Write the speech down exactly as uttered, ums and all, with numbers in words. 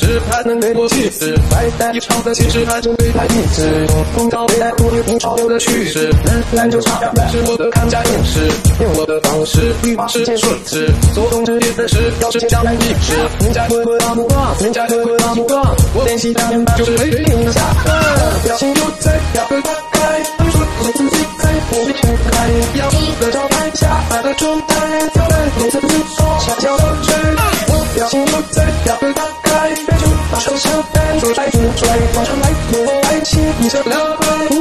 实还能给我气势，外带一场的其实还真对太一致。风高未来不听潮流的趋势，能篮就差，是我的看家应试，用我的方式欲把时间顺势，做动职业的事，要实现江南意识。人家会会阿木瓜，人家会会阿木瓜，我练习当年把就是没停的下课，表情就在要个大开，说做自己在不必全开，要的招牌下摆的状态，挑战每次自说想要的追，我表情就在要个大开，别就把手上单做摘住追，往上来我爱情你这了解。